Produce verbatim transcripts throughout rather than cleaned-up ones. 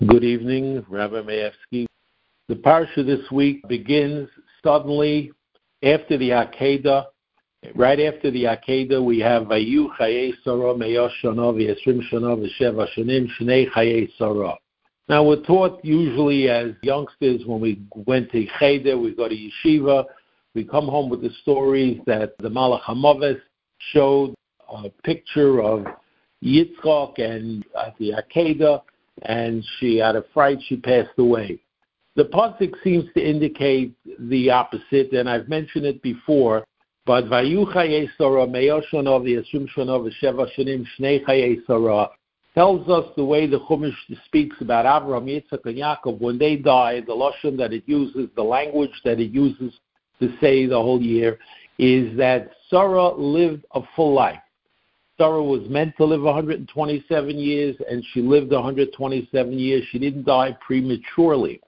Good evening, Rabbi Mayevsky. The parsha this week begins suddenly after the Akedah. Right after the Akedah, we have Vayu Chaye Sarah Meyosh Shana V'Yesrim Shana V'Sheva Shanim Shnei Chaye Sarah. Now we're taught usually as youngsters when we went to Cheder, we go to Yeshiva, we come home with the stories that the Malach HaMaves showed a picture of Yitzchak and at the Akedah, and she had a fright, she passed away. The pasuk seems to indicate the opposite, and I've mentioned it before, but Vayu Chaye Sarah Meyosh Shana V'Yesrim Shana V'Sheva Shanim Shnei Chaye Sarah tells us the way the Chumash speaks about Avraham, Yitzchak, and Yaakov. When they died, the lashon that it uses, the language that it uses to say the whole year, is that Sarah lived a full life. Sarah was meant to live one hundred twenty-seven years, and she lived one hundred twenty-seven years. She didn't die prematurely.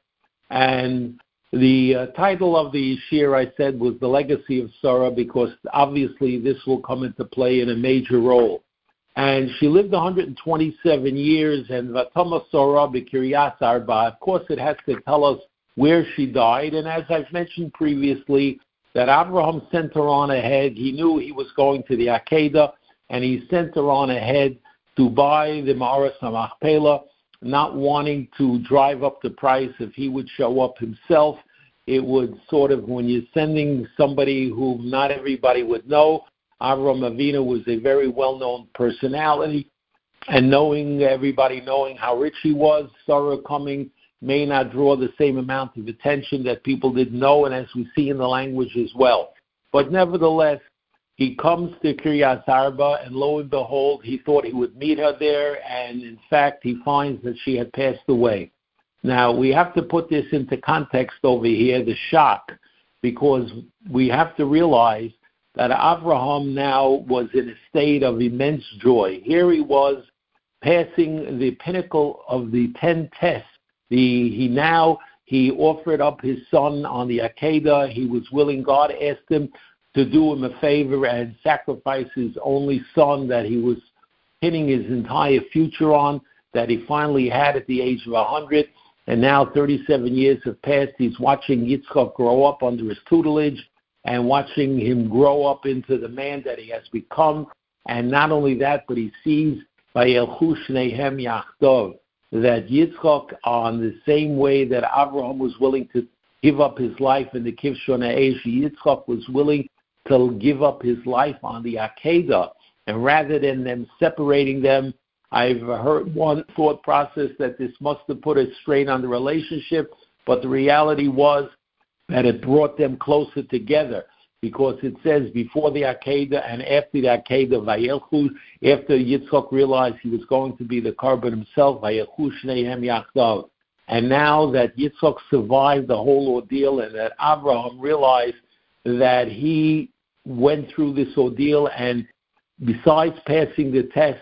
And the uh, title of the shir, I said, was The Legacy of Sarah, because obviously this will come into play in a major role. And she lived one hundred twenty-seven years, and Vatama Sarah b'Kiryas Arba. Of course, it has to tell us where she died. And as I've mentioned previously, that Abraham sent her on ahead. He knew he was going to the Akedah, and he sent her on ahead to buy the Ma'aras HaMachpelah, not wanting to drive up the price. If he would show up himself, it would sort of, when you're sending somebody who not everybody would know, Avraham Avinu was a very well-known personality, and knowing everybody knowing how rich he was, Sarah coming may not draw the same amount of attention that people didn't know, and as we see in the language as well. But nevertheless, he comes to Kiryas Arba, and lo and behold, he thought he would meet her there, and in fact, he finds that she had passed away. Now, we have to put this into context over here, the shock, because we have to realize that Avraham now was in a state of immense joy. Here he was passing the pinnacle of the ten tests. The, he now, he offered up his son on the Akedah. He was willing, God asked him to do him a favor and sacrifice his only son that he was pinning his entire future on, that he finally had at the age of one hundred. And now thirty-seven years have passed. He's watching Yitzchak grow up under his tutelage and watching him grow up into the man that he has become. And not only that, but he sees Vayelchu Shnehem Yachdov, that Yitzchak, on the same way that Abraham was willing to give up his life in the Kivshon Ha'esh, Yitzchak was willing to give up his life on the Akedah. And rather than them separating them, I've heard one thought process that this must have put a strain on the relationship, but the reality was that it brought them closer together, because it says before the Akedah and after the Akedah, Vayelchu, after Yitzchak realized he was going to be the Karban himself, Vayelchu Shnehem Yachdav. And now that Yitzchak survived the whole ordeal, and that Abraham realized that he went through this ordeal, and besides passing the test,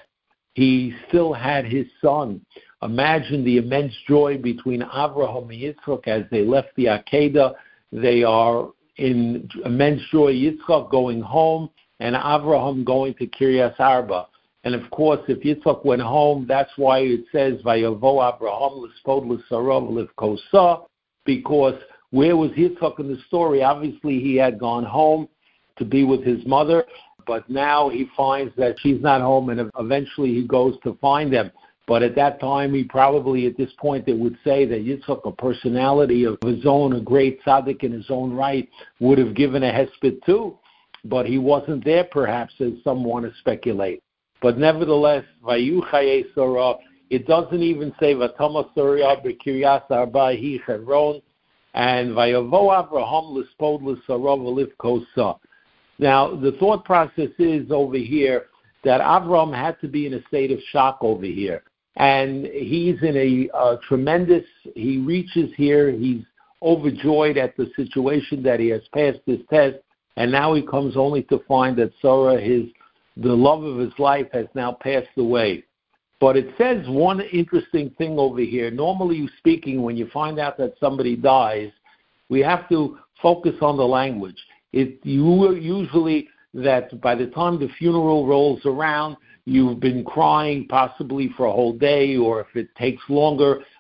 he still had his son. Imagine the immense joy between Abraham and Yitzchak as they left the Akedah. They are in immense joy, Yitzchak going home and Abraham going to Kiryas Arba. And of course, if Yitzchak went home, that's why it says, Vayavo Abraham l'spod l'sarah l'ivkosa, because where was Yitzchak in the story? Obviously, he had gone home to be with his mother, but now he finds that she's not home, and eventually he goes to find them. But at that time, he probably, at this point, it would say that Yitzchak, a personality of his own, a great tzaddik in his own right, would have given a hesped too. But he wasn't there, perhaps, as some want to speculate. But nevertheless, Vayu Chaye Sarah, it doesn't even say Vatama Sarah b'Kiryas Arba hi Hebron, and Vayavo Avraham l'spod l'sarah v'livkosa. Now, the thought process is over here that Avram had to be in a state of shock over here. And he's in a uh, tremendous, he reaches here, he's overjoyed at the situation that he has passed this test, and now he comes only to find that Sarah, his, the love of his life, has now passed away. But it says one interesting thing over here. Normally speaking, when you find out that somebody dies, we have to focus on the language. It you usually that by the time the funeral rolls around, you've been crying possibly for a whole day, or if it takes longer,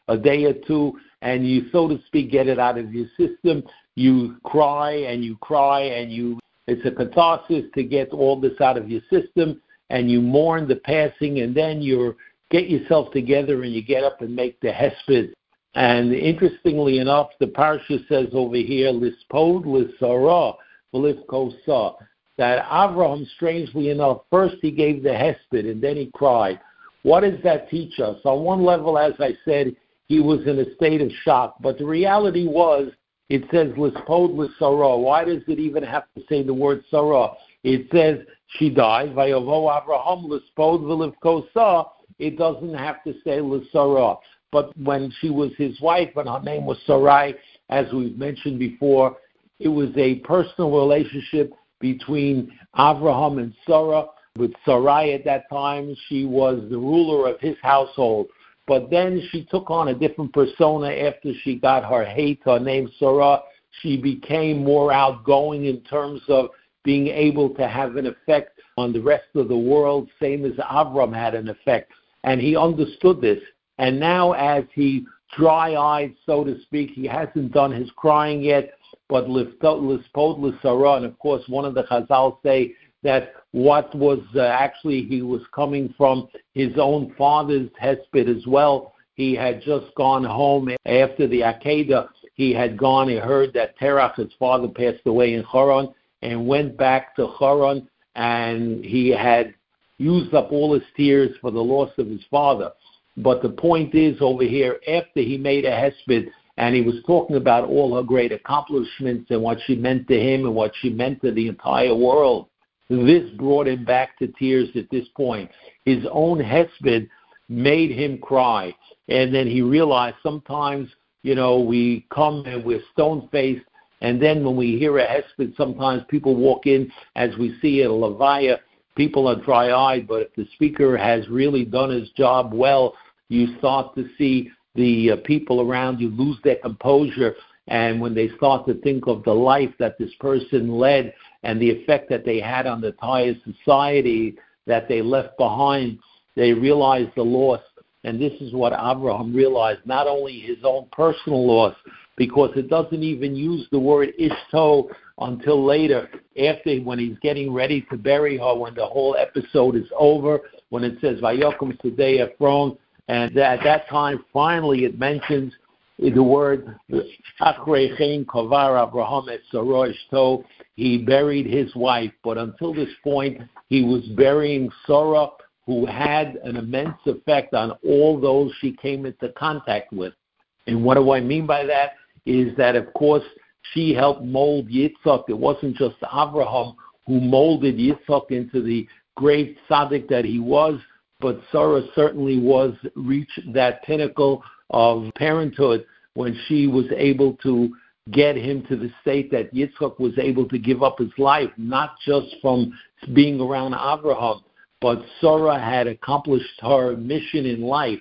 a day or two, and you, so to speak, get it out of your system. You cry and you cry and you, it's a catharsis to get all this out of your system, and you mourn the passing, and then you get yourself together and you get up and make the hesped. And interestingly enough, the parsha says over here, lispod lisara v'lifkosa, that Avraham, strangely enough, first he gave the hesped and then he cried. What does that teach us? On one level, as I said, he was in a state of shock, but the reality was, it says lispod lisara. Why does it even have to say the word sarah? It says she died. Vayavo Avraham lispod v'lifkosa. It doesn't have to say lisara. But when she was his wife and her name was Sarai, as we've mentioned before, it was a personal relationship between Avraham and Sarah. With Sarai at that time, she was the ruler of his household. But then she took on a different persona after she got her hate, her name Sarah. She became more outgoing in terms of being able to have an effect on the rest of the world, same as Avram had an effect. And he understood this. And now as he dry-eyed, so to speak, he hasn't done his crying yet, but lispod lisara. And of course, one of the Chazal say that what was uh, actually, he was coming from his own father's hesped as well. He had just gone home after the Akedah. He had gone, he heard that Terach, his father, passed away in Haran, and went back to Haran, and he had used up all his tears for the loss of his father. But the point is over here, after he made a hesped, and he was talking about all her great accomplishments and what she meant to him and what she meant to the entire world, this brought him back to tears at this point. His own hesped made him cry. And then he realized sometimes, you know, we come and we're stone-faced, and then when we hear a hesped, sometimes people walk in, as we see at a levaya, people are dry-eyed, but if the speaker has really done his job well, you start to see the uh, people around you lose their composure, and when they start to think of the life that this person led and the effect that they had on the entire society that they left behind, they realize the loss. And this is what Abraham realized, not only his own personal loss, because it doesn't even use the word ishto until later, after when he's getting ready to bury her, when the whole episode is over, when it says Vayokum Sedei Ephron, and at that time, finally, it mentions the word Achrei Chen Kavar Abraham et Sarah Ishto. He buried his wife, but until this point, he was burying Sarah, who had an immense effect on all those she came into contact with. And what do I mean by that? Is that, of course, she helped mold Yitzhak. It wasn't just Abraham who molded Yitzhak into the great tzaddik that he was, but Sarah certainly was reached that pinnacle of parenthood when she was able to get him to the state that Yitzhak was able to give up his life, not just from being around Abraham, but Sarah had accomplished her mission in life.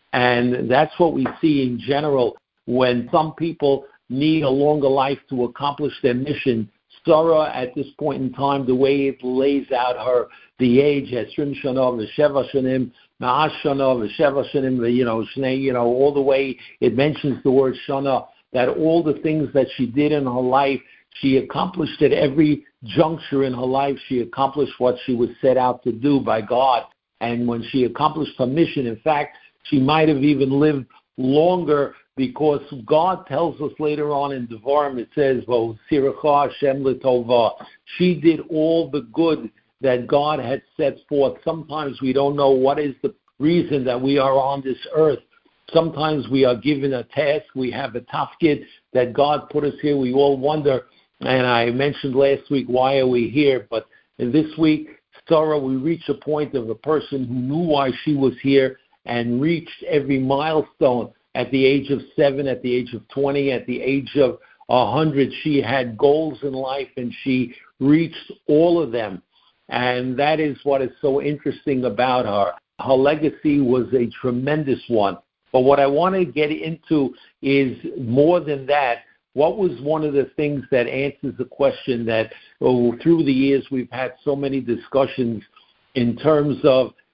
And that's what we see in general when some people need a longer life to accomplish their mission. Sarah, at this point in time, the way it lays out her, the age, Esrim Shana, V'Sheva Shanim, Ma'ash Shana, V'Sheva Shanim, you know, Shnei, you know, all the way it mentions the word Shana, that all the things that she did in her life, she accomplished at every juncture in her life. She accomplished what she was set out to do by God. And when she accomplished her mission, in fact, she might have even lived longer, because God tells us later on in Devarim, it says, V'Siracha Hashem L'Tova. She did all the good that God had set forth. Sometimes we don't know what is the reason that we are on this earth. Sometimes we are given a task. We have a tafkid that God put us here. We all wonder, and I mentioned last week, why are we here? But in this week, Sarah, we reach a point of a person who knew why she was here and reached every milestone. At the age of seven, at the age of twenty, at the age of one hundred, she had goals in life, and she reached all of them. And that is what is so interesting about her. Her legacy was a tremendous one. But what I want to get into is more than that. What was one of the things that answers the question that oh, through the years we've had so many discussions in terms of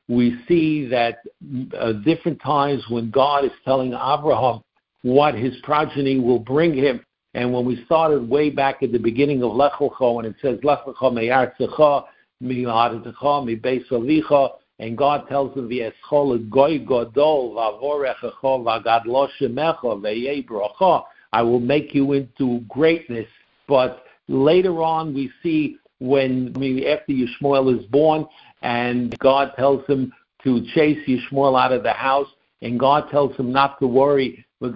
we see that uh, different times when God is telling Abraham what his progeny will bring him. And when we started way back at the beginning of Lech Lecha, when it says Lech Lecha me'artzecha, mi'aretzecha, mi'beis avicha, and God tells him, V'eschol goy gadol, v'avorechecha, v'gadlo shemecha, v'yei bracha, I will make you into greatness. But later on we see when, I mean, after Yishmael is born, and God tells him to chase Yishmael out of the house, and God tells him not to worry. In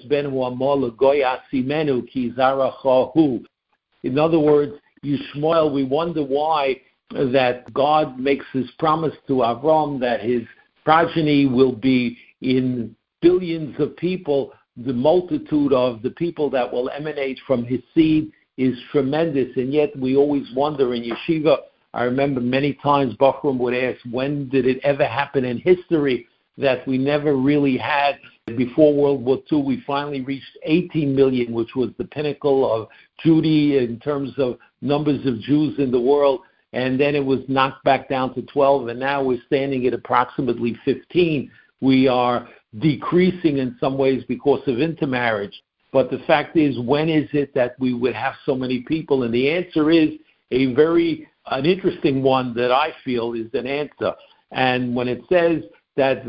other words, Yishmael, we wonder why that God makes his promise to Avram that his progeny will be in billions of people. The multitude of the people that will emanate from his seed is tremendous, and yet we always wonder in yeshiva. I remember many times Bachram would ask, when did it ever happen in history that we never really had? Before World War Two, we finally reached eighteen million, which was the pinnacle of Judy in terms of numbers of Jews in the world, and then it was knocked back down to twelve, and now we're standing at approximately fifteen. We are decreasing in some ways because of intermarriage. But the fact is, when is it that we would have so many people? And the answer is a very, an interesting one that I feel is an answer. And when it says that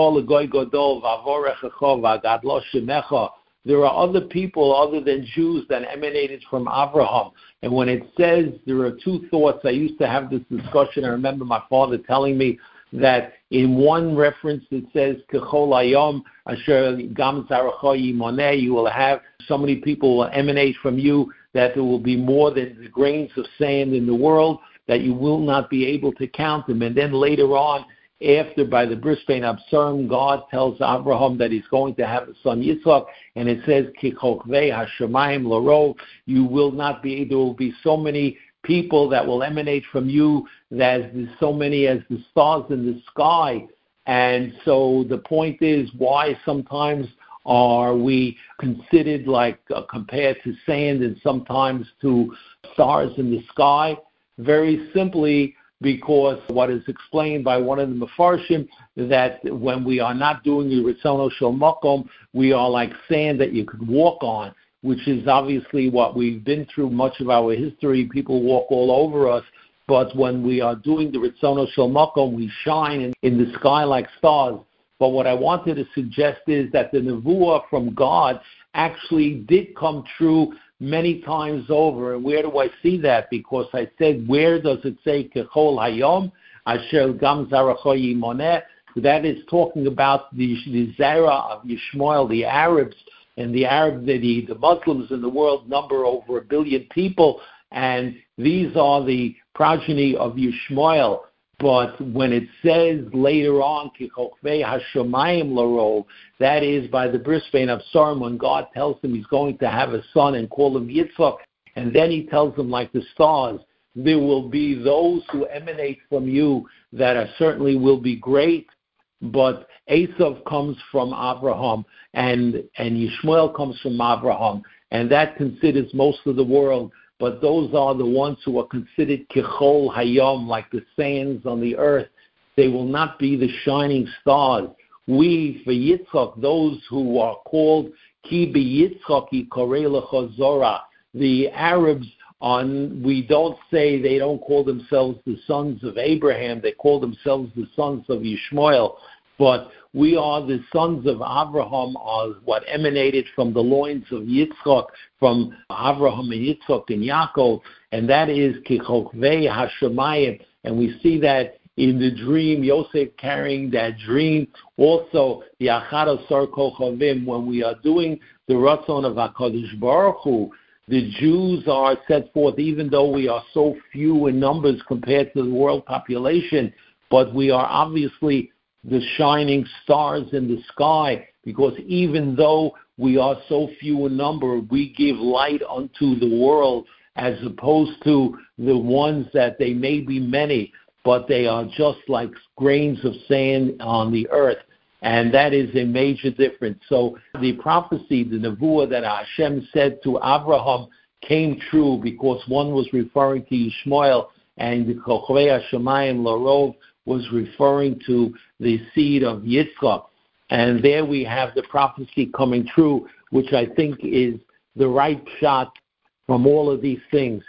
there are other people other than Jews that emanated from Abraham. And when it says, there are two thoughts. I used to have this discussion. I remember my father telling me that in one reference it says, you will have so many people will emanate from you that there will be more than the grains of sand in the world, that you will not be able to count them. And then later on, after, by the Bris Bein Absarim, God tells Abraham that he's going to have a son Yitzchak, and it says, Ki chokvei hashamayim l'rov, you will not be, there will be so many people that will emanate from you, that there's so many as the stars in the sky. And so the point is, why sometimes are we considered like uh, compared to sand and sometimes to stars in the sky? Very simply, because what is explained by one of the Mefarshim, that when we are not doing the Ritzono Shel Makom, we are like sand that you could walk on, which is obviously what we've been through much of our history. People walk all over us, but when we are doing the Ritzono Shel Makom, we shine in, in the sky like stars. But what I wanted to suggest is that the Nevuah from God actually did come true many times over. And where do I see that? Because I said, where does it say Kechol Hayom Asher Gam Zaracho Yimoneh? That is talking about the, the Zara of Yishmael, the Arabs, and the Arab, the, the Muslims in the world number over a billion people, and these are the progeny of Yishmael. But when it says later on, Kichokvei Hashamayim Laro, that is by the Bris Bein Absarim, when God tells him he's going to have a son and call him Yitzchak, and then he tells him like the stars, there will be those who emanate from you that are certainly will be great. But Esav comes from Abraham, and, and Yishmael comes from Abraham, and that considers most of the world. But those are the ones who are considered Kechol Hayom, like the sands on the earth. They will not be the shining stars. We, for Yitzchak, those who are called Ki B'Yitzchak Yikorei Lecha Zorah, the Arabs, on, we don't say, they don't call themselves the sons of Abraham, they call themselves the sons of Yishmael. But we are the sons of Abraham, are what emanated from the loins of Yitzchak, from Abraham and Yitzchak and Yaakov, and that is Kichokvei Hashamayim. And we see that in the dream, Yosef carrying that dream. Also, the Achad Asar Kochavim, when we are doing the Ratzon of HaKadosh Baruch Hu, the Jews are set forth, even though we are so few in numbers compared to the world population, but we are obviously the shining stars in the sky, because even though we are so few in number, we give light unto the world, as opposed to the ones that they may be many, but they are just like grains of sand on the earth. And that is a major difference. So the prophecy, the Nevuah that Hashem said to Abraham came true, because one was referring to Yishmael, and the Kochrei Hashemayim Larov was referring to the seed of Yitzchak. And there we have the prophecy coming true, which I think is the right shot from all of these things.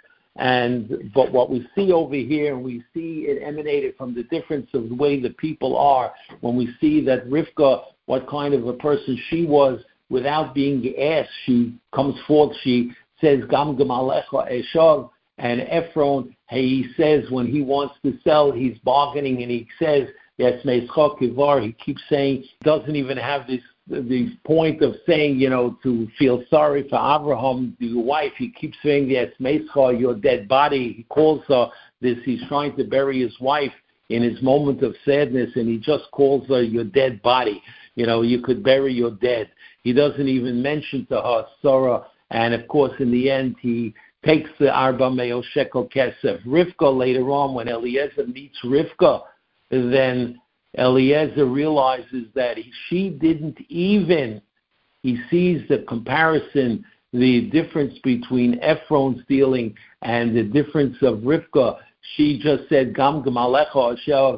And but what we see over here, and we see it emanated from the difference of the way the people are, when we see that Rivka, what kind of a person she was, without being asked, she comes forth, she says, Gam Gemalecha Eshav, and Ephron, he says when he wants to sell, he's bargaining, and he says, Yes, Meischa Kivar, he keeps saying, doesn't even have this the point of saying, you know, to feel sorry for Abraham, your wife. He keeps saying, yes, Meischa, your dead body. He calls her this, he's trying to bury his wife in his moment of sadness, and he just calls her your dead body. You know, you could bury your dead. He doesn't even mention to her Sarah, and of course, in the end, he takes the Arba Meo Shekel Kesef. Rivka, later on, when Eliezer meets Rivka, then Eliezer realizes that he, she didn't even, he sees the comparison, the difference between Ephron's dealing and the difference of Rivka. She just said, Gam Gemalecha Asher.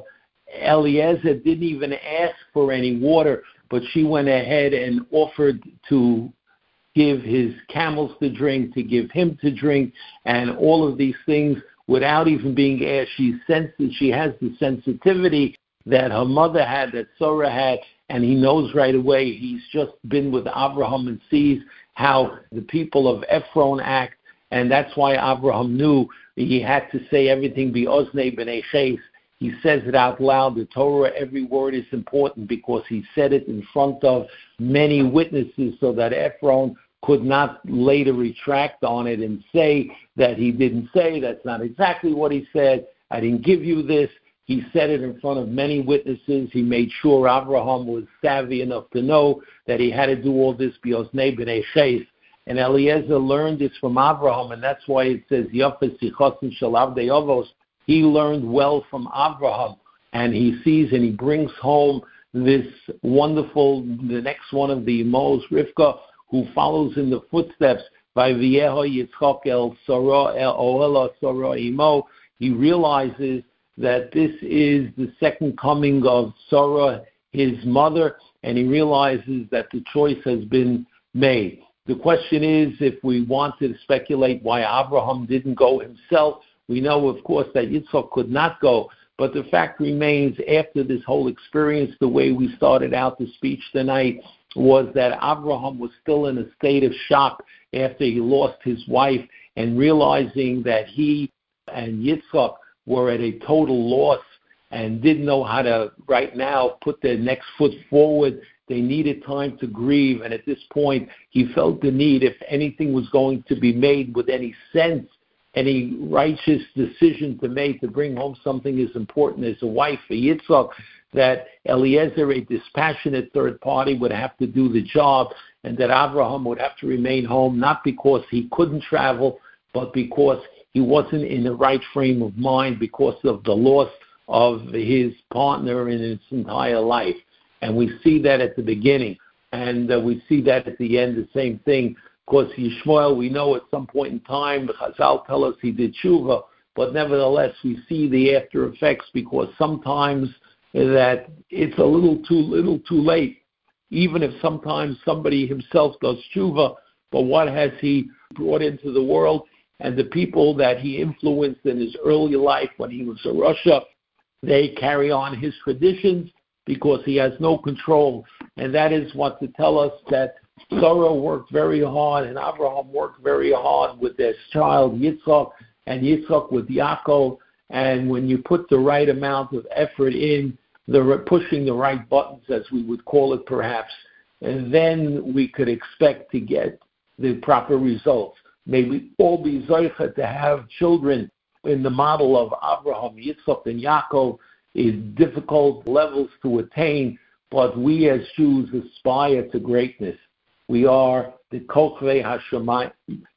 Eliezer didn't even ask for any water, but she went ahead and offered to give his camels to drink, to give him to drink, and all of these things without even being asked. She senses, she has the sensitivity that her mother had, that Sarah had, and he knows right away. He's just been with Abraham and sees how the people of Ephron act, and that's why Abraham knew he had to say everything, be Oznei b'nei Ches. He says it out loud. The Torah, every word is important because he said it in front of many witnesses so that Ephron could not later retract on it and say that he didn't say, that's not exactly what he said, I didn't give you this. He said it in front of many witnesses. He made sure Abraham was savvy enough to know that he had to do all this b'oznei b'nei Ches. And Eliezer learned this from Abraham, and that's why it says, Yafes Sichosin Shalav De'ovos. He learned well from Abraham, and he sees and he brings home this wonderful, the next one of the Emos, Rivka, who follows in the footsteps by Vieho Yitzchak El Sora El Oela Sora Imo. He realizes that this is the second coming of Sarah, his mother, and he realizes that the choice has been made. The question is, if we want to speculate why Abraham didn't go himself, we know, of course, that Yitzchak could not go, but the fact remains, after this whole experience, the way we started out the speech tonight, was that Abraham was still in a state of shock after he lost his wife, and realizing that he and Yitzchak were at a total loss and didn't know how to, right now, put their next foot forward. They needed time to grieve, and at this point, he felt the need, if anything was going to be made with any sense, any righteous decision to make to bring home something as important as a wife for Yitzchak, that Eliezer, a dispassionate third party, would have to do the job, and that Abraham would have to remain home, not because he couldn't travel, but because he wasn't in the right frame of mind because of the loss of his partner in his entire life. And we see that at the beginning, and uh, we see that at the end, the same thing. Of course, Yishmael, we know at some point in time, the Chazal tell us he did tshuva, but nevertheless, we see the after effects because sometimes that it's a little too little too late, even if sometimes somebody himself does tshuva, but what has he brought into the world? And the people that he influenced in his early life when he was in Russia, they carry on his traditions because he has no control. And that is what to tell us that Sarah worked very hard and Abraham worked very hard with their child Yitzchak, and Yitzchak with Yaakov. And when you put the right amount of effort in, the pushing the right buttons, as we would call it perhaps, and then we could expect to get the proper results. May we all be zocheh to have children in the model of Abraham, Yitzchak, and Yaakov. Is difficult levels to attain, but we as Jews aspire to greatness. We are the Kochvei Hashemayim,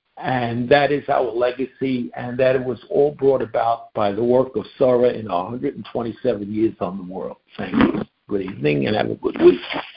and that is our legacy, and that it was all brought about by the work of Sarah in one hundred twenty-seven years on the world. Thank you. Good evening, and have a good week.